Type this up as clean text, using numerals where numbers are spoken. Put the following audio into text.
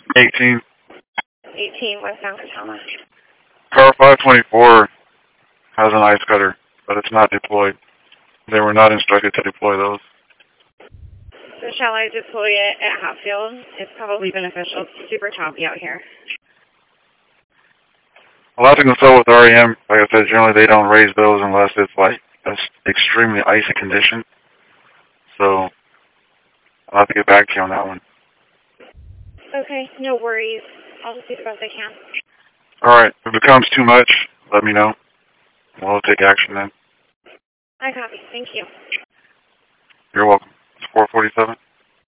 18. 18 westbound Katama. Car 524 has an ice cutter, but it's not deployed. They were not instructed to deploy those. So shall I deploy it at Hatfield? It's probably beneficial. It's super choppy out here. A lot of things so with REM, like I said, generally they don't raise those unless it's like an extremely icy condition. So I'll have to get back to you on that one. Okay, no worries. I'll just do the best I can. Alright, if it becomes too much, let me know. We'll take action then. I copy. Thank you. You're welcome. It's 447.